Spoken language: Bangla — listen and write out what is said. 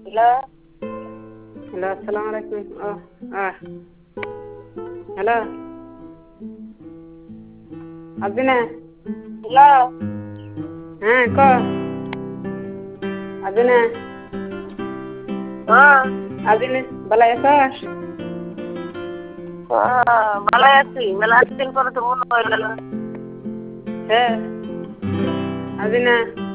হ্যালো। হ্যালো, আসসালামু আলাইকুম। হ্যালো, আবিনা। হ্যালো। হ্যাঁ, ক আবিনা। হ্যাঁ। আবিনা, ভালো আছিস? ভালো আছি। মেলা দিন পরে তো মনে হয়ে গেল। হ্যাঁ, আবিনা।